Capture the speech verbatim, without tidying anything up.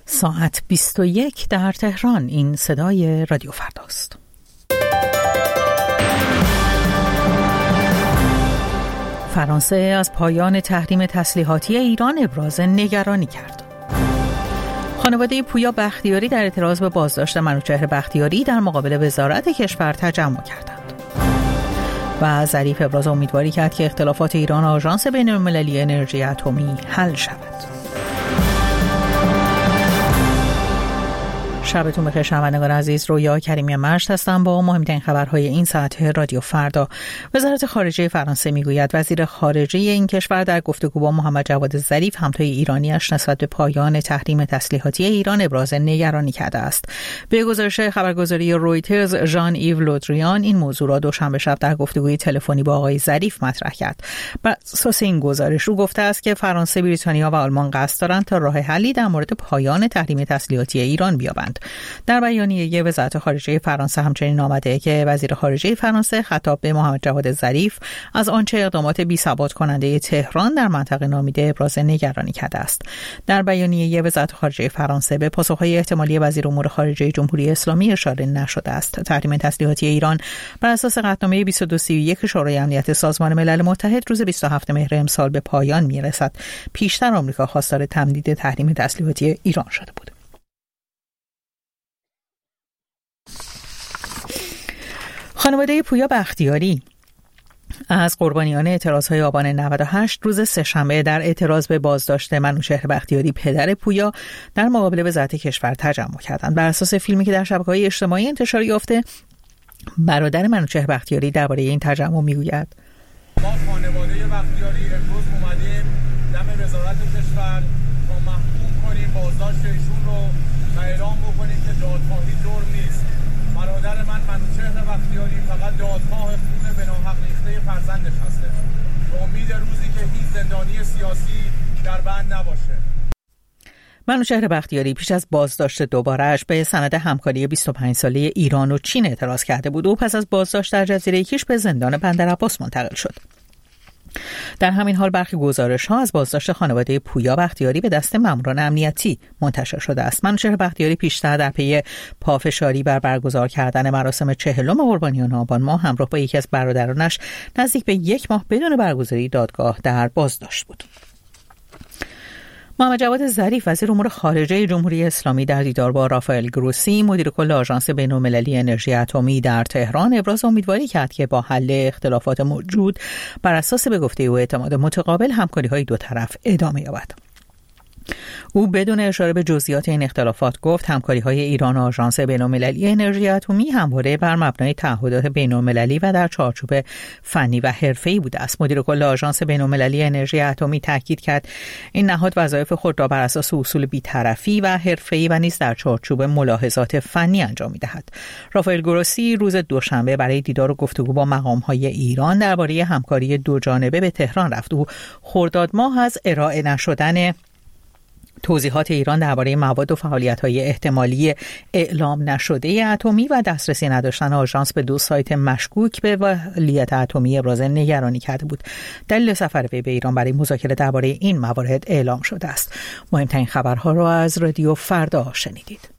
ساعت بیست و یک در تهران. این صدای رادیو فرداست. فرانسه از پایان تحریم تسلیحاتی ایران ابراز نگرانی کرد. خانواده پویا بختیاری در اعتراض به بازداشت منوچهر بختیاری در مقابل وزارت کشور تجمع کردند. و ظریف ابراز امیدواری کرد که اختلافات ایران و آژانس بین‌المللی انرژی اتمی حل شود. شبتون بخیر شنوندگان عزیز، رویا کریمی مشت هستم با مهمترین خبرهای این ساعت رادیو فردا. وزارت خارجه فرانسه میگوید وزیر خارجه این کشور در گفتگو با محمد جواد ظریف همتای ایرانیش نسبت به پایان تحریم تسلیحاتی ایران ابراز نگرانی کرده است. به گزارش خبرگزاری رویترز، ژان ایو لودریان این موضوع را دوشنبه شب در گفتگوی تلفنی با آقای ظریف مطرح کرد. بر اساس این گزارش او گفته است که فرانسه، بریتانیا و آلمان قصد دارند تا راه حلی در مورد پایان تحریم تسلیحاتی ایران بیابند. در بیانیه وزارت خارجه فرانسه همچنین آمده که وزیر خارجه فرانسه خطاب به محمد جواد ظریف از آنچه اقدامات بی‌ثبات کننده تهران در منطقه نامیده ابراز نگرانی کرده است. در بیانیه وزارت خارجه فرانسه به پاسخهای احتمالی وزیر امور خارجه جمهوری اسلامی اشاره نشده است. تحریم تسلیحاتی ایران بر اساس قطعنامه بیست و دو سی و یک شورای امنیت سازمان ملل متحد روز بیست و هفتم مهر امسال به پایان میرسد. پیشتر آمریکا خواستار تمدید تحریم تسلیحاتی ایران شده بود. خانواده پویا بختیاری از قربانیان اعتراضهای آبان نود و هشت روز سه‌شنبه در اعتراض به بازداشت منوچهر بختیاری پدر پویا در مقابل وزارت کشور تجمع کردند. بر اساس فیلمی که در شبکه‌های اجتماعی انتشار یافته، برادر منوچهر بختیاری درباره این تجمع میگوید: ما خانواده بختیاری امروز اومدیم دم وزارت کشور تا محکوم کنیم بازداشت ایشون رو و اعلام بکنیم که دادخواهی جرم نیست. برادر من منوچهر بختیاری فقط دادخواه خون به ناحق ریخته فرزندش هسته. به امید روزی که هیچ زندانی سیاسی در بند نباشه. منوچهر بختیاری پیش از بازداشت دوباره‌اش به سند همکاری بیست و پنج ساله ایران و چین اعتراض کرده بود. او پس از بازداشت در جزیره کیش به زندان بندرعباس منتقل شد. در همین حال برخی گزارش‌ها از بازداشت خانواده پویا بختیاری به دست ماموران امنیتی منتشر شده است. منوچهر بختیاری پیشتر در پی پافشاری بر برگزار کردن مراسم چهلم قربانیان آبان ماه همراه با یکی از برادرانش نزدیک به یک ماه بدون برگزاری دادگاه در بازداشت بود. محمد جواد ظریف وزیر امور خارجه جمهوری اسلامی در دیدار با رافائل گروسی مدیر کل آژانس بین‌المللی انرژی اتمی در تهران ابراز امیدواری کرد که با حل اختلافات موجود بر اساس به گفته او اعتماد متقابل همکاری‌های دو طرف ادامه یابد. او بدون اشاره به جزئیات این اختلافات گفت همکاری‌های ایران و آژانس بین‌المللی انرژی اتمی همواره بر مبنای تعهدات بین‌المللی و در چارچوب فنی و حرفه‌ای بوده است. مدیر کل آژانس بین‌المللی انرژی اتمی تاکید کرد این نهاد وظایف خود را بر اساس اصول بی‌طرفی و حرفه‌ای و نیز در چارچوب ملاحظات فنی انجام می‌دهد. رافائل گروسی روز دوشنبه برای دیدار و گفتگو با مقام‌های ایران درباره همکاری دوجانبه به تهران رفت. او خرداد ماه از ارائه نشدن توضیحات ایران درباره مواد و فعالیت‌های احتمالی اعلام نشده اتمی و دسترسی نداشتن آژانس به دو سایت مشکوک به فعالیت اتمی ابراز نگرانی کرده بود. دلیل سفر وی به ایران برای مذاکره درباره این موارد اعلام شده است. مهمترین خبرها را از رادیو فردا شنیدید.